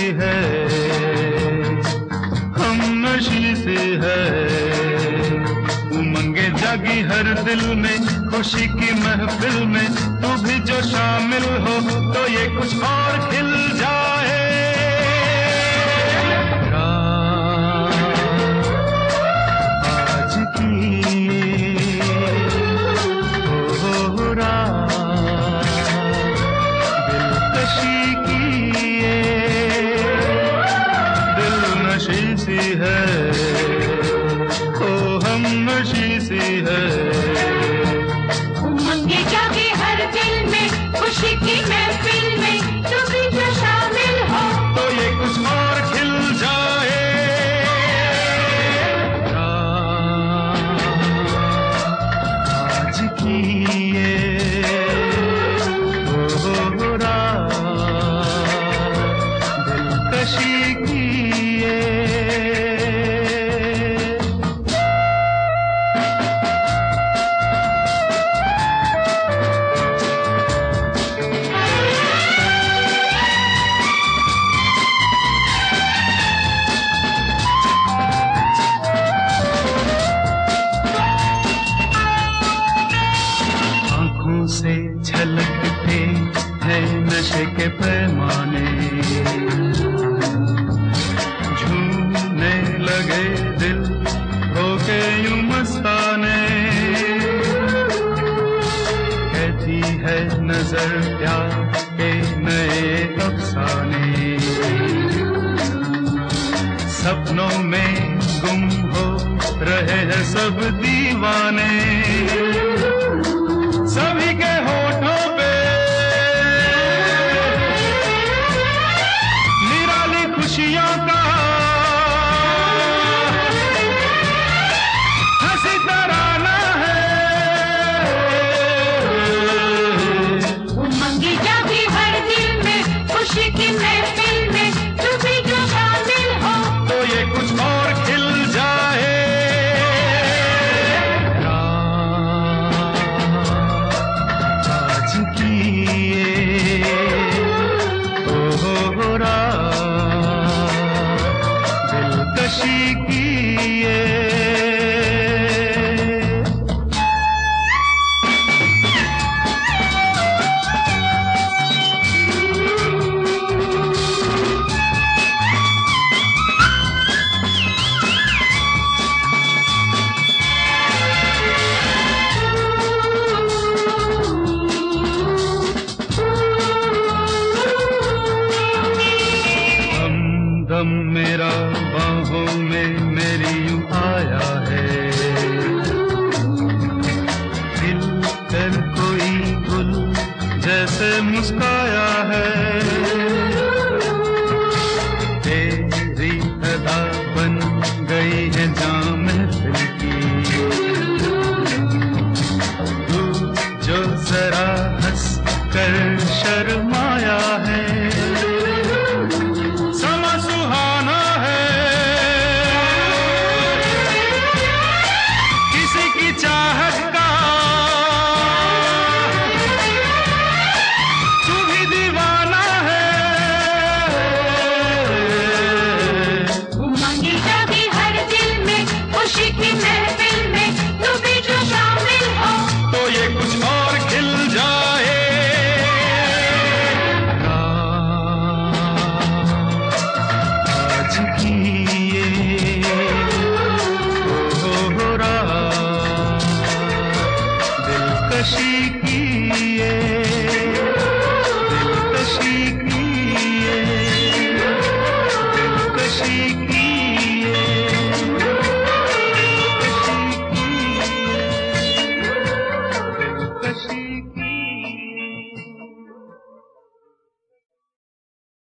है, हम नशी सी है। उमंगे जागी हर दिल में, खुशी की महफिल में तू भी जो शामिल हो तो ये कुछ और खिल जाए। आज की हो रात दिलकशी की ये दिल नशी सी है, ओ हम नशी सी है। उमंगे जागे हर दिल में, खुशी की महफिल में तू भी जो शामिल हो तो ये कुछ और खिल जाए। आज की ये हो रात दिलकशी की ये। से झलकते हैं नशे के पैमाने, झूमने लगे दिल होके यूं मस्ताने। कहती है नजर प्यार के नए अफसाने, सपनों में गुम हो रहे हैं सब दीवाने।